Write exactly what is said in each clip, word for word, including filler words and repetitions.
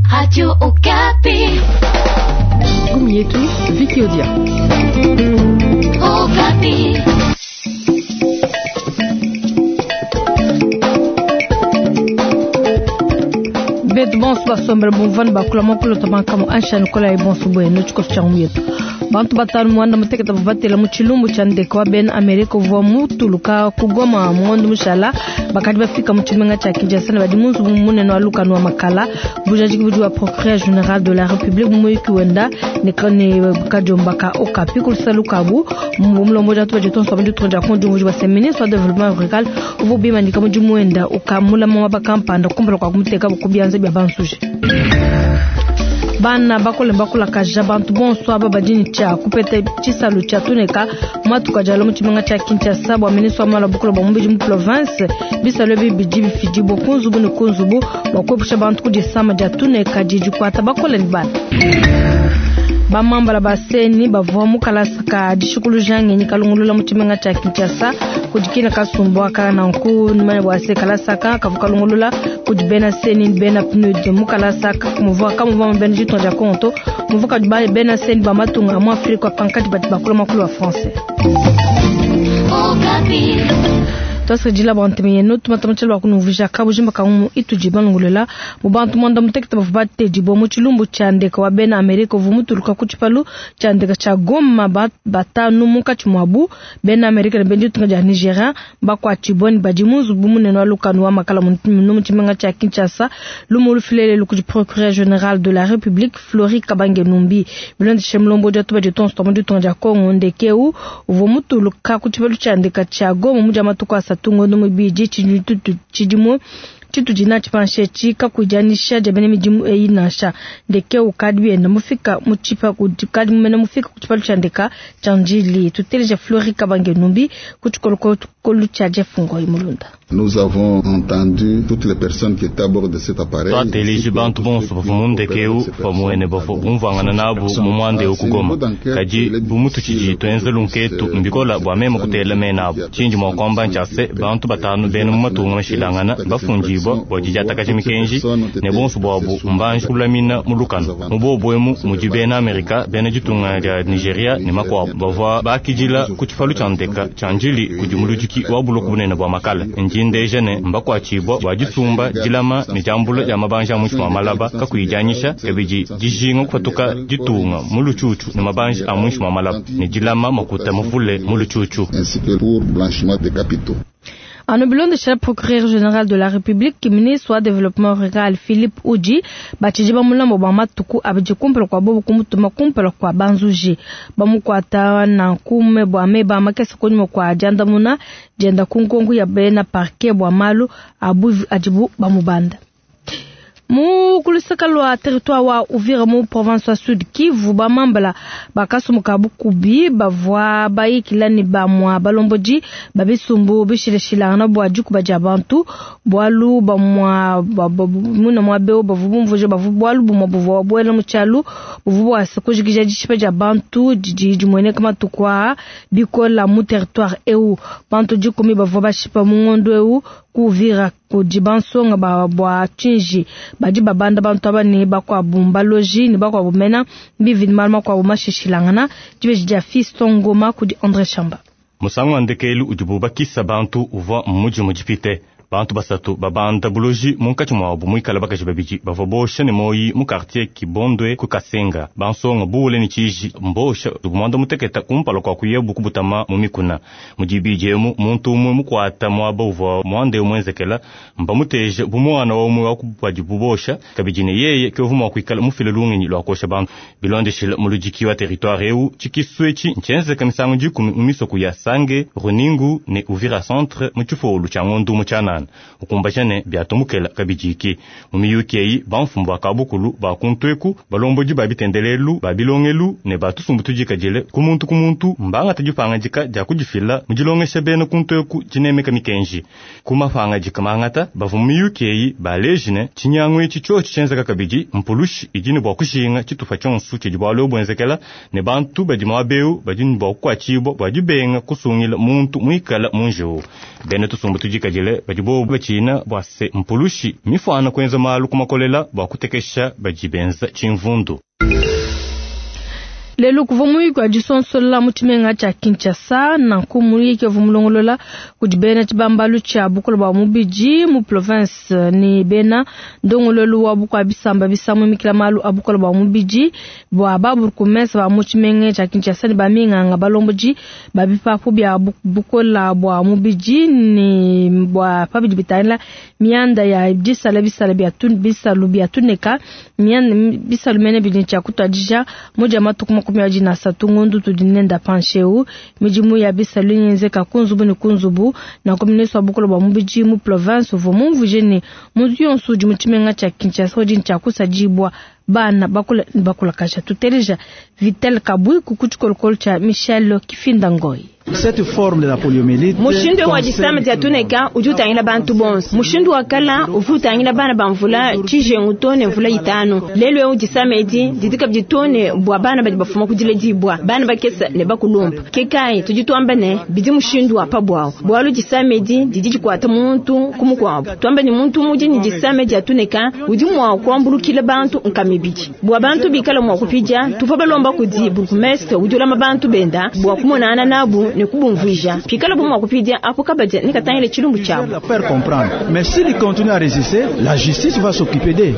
Radio Okapi. Gumi yetu Viki Odia. Okapi. Bet bon suba sombre bon van ba kula makulo tabanka mo ansha nikola e bon subo e no chiko changu yetu. Bantu batanu mwanda muteke tabatela mu chilumbu chande kwa ben America vo mutu luka kugoma mwondo mushala bakati bafika mu chimenga cha Kinshasa na badimunzu mumune no aluka no makala bujaji buju wa procureur général de la République moyiki wenda ne kane kajombaka Okapi kulsaluka bu mumlo moja tu bajeton so bandu tonja konju buju wa ministre de développement rural ubu bima ndika mu mwenda ukamula mwa bakampanda kumbra kwa kumuteka bukubianze bya bansuje bana bakole bakula kaja bantu bonso aba bajini cha kupete chisalu cha tuneka matu kajalo mchimenga cha Kinshasa bwa ministre wa mala bukolo bamubiji mu province bisalo bibiji bifiji bokunzu bunu kunzubu bakopusha bantu kujisama ja tuneka jiji kwata bakole nibana bamambala baseni bavwa mukalasaka dishukulu jange nikalungulula mchimenga cha Kinshasa kujikina kasumbwa kana nku nimane bwase kalasaka kavukalungulula kujibena seni bena pnud mukalasaka kumuvwa kamuvwa mbena jiton ja konto muvuka dibale bena seni bamatunga mu Afrika pankati batibakula makulu wa français. Okapi. Tosa jila bantemi no tumatamchelo bakunuvija kabujimba kamu itujibangulela mubantu monda mutekita bafubate jibo mu chilumbu chande kwa bena America vumutuluka kuchipalu chande cha Goma bat, batanu muka chumwabu bena America bendi tunga Nigeria bakwa chiboni bajimunzu bumune no alukanu wa makala mu chimenga cha Kinshasa lumulu filele lukuji procureur général de la République Flori Kabange Numbi bilonde chemlombo jotu bajeton stomondu tunga Kongo ndekeu vumutuluka kuchipalu chande cha Goma mujamatu kwa tungo no mubiji chinyutu chijimo chitu jina chipanshe chika kujanisha jabene mijimu e inasha ndeke ukadbi na mufika muchipa kudikadi mena mufika kuchipa luchandeka chanjili tuteleje Flori Kabange Numbi kuchukolo kolu chaje fungo imulunda. Nous avons entendu toutes les personnes qui étaient à bord de cet appareil. Toi teliji bantu bonso bafumunde keu pamuene bafo umvangana nabo mumwande ukugoma kaji bumutu chiji twenzelunketu mbikola bwamema kutela menabo chinji mo komba nchase bantu batanu benu mumatunga mashilangana bafunjibo bojijata kachimikenji ne bonso bobu mbanji kulamina mulukano mubobwemu mujibena Amerika bena jitunga ya Nigeria ne makwa bava bakijila kuchifalu chandeka chanjili kujumulujuki wabulo kubune bwa makala njinde jene mbakwa chibo wajisumba jilama ni jambulo ya mabanja mushwa malaba kakuyijanyisha ebiji jijingo kwatuka jitunga muluchuchu ne mabanja amushwa malaba ni jilama makuta mufule muluchuchu ainsi que pour blanchiment des capitaux. En obilon de chef procureur général de la République qui ministre soit développement rural Philippe Uji bachijiba mulambo bamatuku abijikumpelo kwa bobu kumutuma kumpelo kwa banzuji bamukwata na kume bwame bamakesa konyuma kwa ajanda muna jenda kunkongu ya bena parquet bwa malu abu ajibu bamubanda mu kulisaka lwa territoire wa Uvira mu province wa Sud Kivu bamambala bakasu mukabu kubi bavwa bayikilani bamwa balomboji babisumbu bishireshila na bwa juku bajabantu bwalu bamwa muna mwabeo bavubumvoje bavubwalu bumabuvwa bwela muchalu buvubwa sekujigija jishipa jabantu jiji mwene kama tukwa bikola mu territoire eu bantu jikumi bavwa bashipa mungondo eu kuvira kujibansonga ba bwa chinji baji babanda bantu abani bakwa bumba loji ni bakwa bumena bivi malma kwa bumashishilangana jibe jija fistongo ma kudi André Chamba musangwa ndekelu ujibuba kisa bantu uva muji mujipite bantu basatu babanda buloji munkachi mwabu muikala bakaji babiji bavobosha ni moyi mu quartier kibondwe ku Kasenga bansonga bule ni chiji mbosha tugumanda muteketa kumpalo kwa kuyebu kubutama mumikuna mujibijemu muntu umwe mukwata mwaba uva mwande umwenzekela mbamuteje bumwana wa umwe wakubwaji bubosha kabijine yeye kyovuma kwikala mufile lungi lwa kosha bantu bilonde shila mulujiki wa territoire eu chikiswechi nchenze kamisango jiku umiso ku ya Sange Runingu ne Uvira centre muchufolu changondu muchana ukumbashane byatumukela kabijiki mumiyukeyi bamfumbu akabukulu bakuntweku balomboji babitendelelu babilongelu ne batusumbutujika jele kumuntu kumuntu mbanga tajupanga jika jakujifila mujilongesha bene kuntweku jinemeka mikenji kumafanga jika mangata bavumiyukeyi balejine chinyangwe chicho chenza kabiji mpulushi ijini bwakushinga chitufa chonsu chijibalo bwenzekela ne bantu bajimabeu bajini bwakwachibo bajibenga kusungila muntu muikala munjo bene tusumbutujika jele baji bajibo bachina bwase mpulushi mifana kwenza malu kumakolela bwakutekesha bajibenza chimvundu. Lelo kuvumui kwa jisonsola mutimenga cha Kinshasa na kumuri ke vumulongolola kujibena chibambalu cha bukolo ba mubiji mu province ni bena ndongololo wa bukwa bisamba bisamu mikila malu abukolo ba mubiji bwa babur kumesa ba mutimenga cha Kinshasa ni baminga ngabalomboji babipapu bya bukola bwa mubiji ni bwa pabidi bitala mianda ya bisala bisala bya tun bisalu bya tuneka mianda bisalu mene bidincha kutadija moja matuku kumya jina satungundu tudinenda pancheu mijimu ya bisalu nyenze ka kunzubu ni kunzubu na komineso abukolo ba mubiji mu province vomu mvujeni muzion suji mutimenga cha Kinshasa ojin cha kusajibwa bana bakula bakula kasha tuteleja Vitel Kabui kukuchukolokol cha Michel Kifindangoi. Cette forme de la poliomyélite mushindo wa jisama ya tuneka ujuta ina bantu bons mushindo wa kala uvuta ina bana bamvula chije ngutone mvula itano lelo u jisama edi didika bjitone bwa bana badi bafuma kujile jibwa bana bakesa ne bakulumpa kekai tujitwambane bidi mushindo wa pabwao bwalu jisama edi didiki kwata muntu kumukwabo twambane muntu muje ni jisama ya tuneka udi mwa kwambulukile bantu nkamibiji bwa bantu bikala mwa kupija tufa balomba kudi burgomestre ujula mabantu benda bwa kumonana nabu ne kubumvuja pikala bomwa kupidia apokabaje nikatangile chilumbu chabo faire comprendre mais s'il continue à résister la justice va s'occuper d'eux.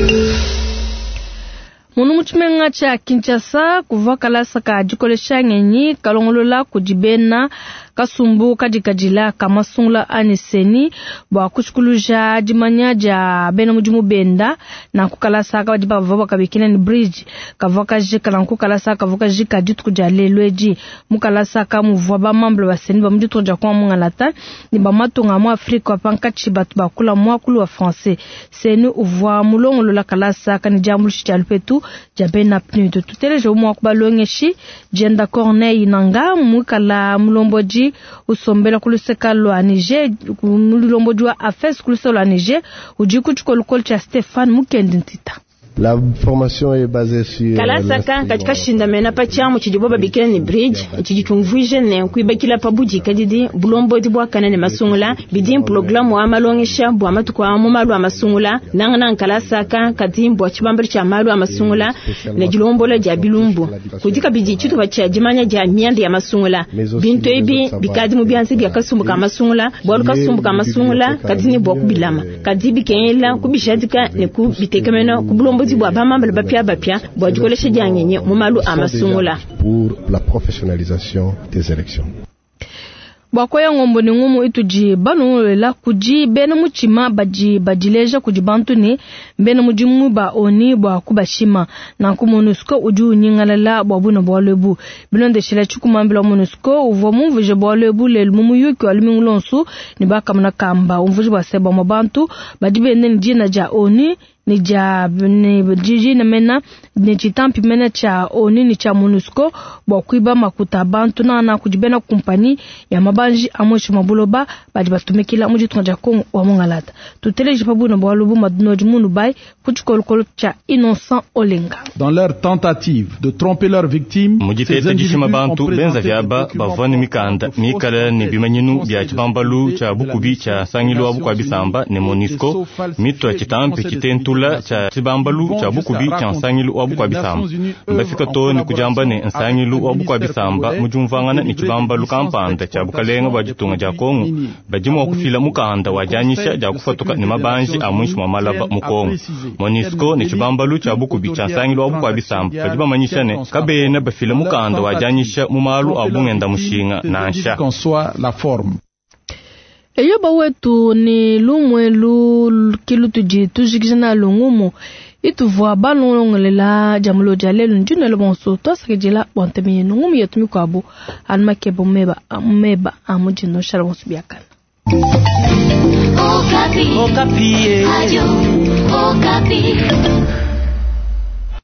Munu mutimenga cha Kinshasa kuvakala saka jikolesha ngenyi kalongolola kujibena kasumbu kadikajila kamasungla aniseni bwa kuchukuluja jimanya ja bena mujimu benda na kukala saka wajiba vava kabikina ni bridge kavaka jika na kukala saka kavaka jika jitu kujale lweji mukala saka muvwaba mamblo baseni ba mujitu nja kwa mungalata ni ba matunga mu Afrika panka chibatu bakula mu akulu wa français seni uvwa mulongolola kala saka ni jamulushi chalpetu jabena pnu de tuteleje mu kubalongeshi jenda Corneille nanga mukala mulomboji usombela kuluseka lwa Niger mulomboji wa afes kuluseka lwa Niger ujikuchukolokol cha Stéphane Mukendintita. La formation est basée sur kalasaka katika shindamena pachamu chijiboba bikira ni bridge chijichungvuje ne kuibakila pabuji kadidi bulombo dibwa kanane masungula bidim program wa malongesha bwa matukwa mu malu amasungula nangana kalasaka kadimbo chibambiri cha malu amasungula ne jilombo la jabilumbu kudika biji chitu bacha jimanya ja miande ya masungula binto ibi bikadi mu byansi bya kasumbuka masungula bwa kasumbuka masungula kadini bwa kubilama kadibi kenyela kubishadika ne kubitekemena kubulombo bwa bamamba bapya bapya bwa jikolesha janyenye mu malu amasungula pour la professionnalisation des élections. Bakoya ngombo ni ngumu ituji banu lela kuji bena muchima baji bajileja kujibantu ni bena mujimu ba oni bwa kubashima na ku MONUSCO uju nyingalala bwa buno bwa lebu bilonde shila chukumambila MONUSCO uvo muvuje bwa lebu lel mumu yuki walimingulonsu ni baka mna kamba umvuje bwa seba mabantu bajibe neni jina ja oni ni ja ni jiji na mena ni chitampi mena cha oni ni cha MONUSCO bwa kuiba makuta bantu na na kujibena kumpani ya mabanji amosho mabuloba baji batumikila muji tunja Kongo wa mungalata tuteleje pabuno bwa lubu madunoji munu bai kuchukolokolo cha Innocent Olenga. Dans leur tentative de tromper leurs victimes mujitete jishima bantu benza vyaba bavani mikanda mikala ni bimanyinu bya chibambalu cha bukubi cha sangilo abu kwa bisamba ne MONUSCO mito chitampi chitentu la cha chibambalu cha bukubi cha sangilo abu kwa bisamba mbafika to ni kujamba ne sangilo abu kwa bisamba mujumvangana ni chibambalu kampanda cha bukalenga bajitunga ja Kongo bajimo kufila mukanda wajanyisha ja kufatuka ni mabanji amwishi mwa malaba mu Kongo. MONUSCO ni chibambalu cha bukubi cha sangilo abu kwa bisamba bajiba manyishane kabe na bafila mukanda wajanyisha mu malu abungenda mushinga nansha la forme. Eyo ba wetu ni lumwelu kilutuji tujikijana lungumu itu vwa balongolela jamulo jalelu njuna lo bonso to sakejela bontemi nungumu yetumi kwabo almakebo meba meba amujino shalom subiakana. Okapi. Okapi. Radio Okapi.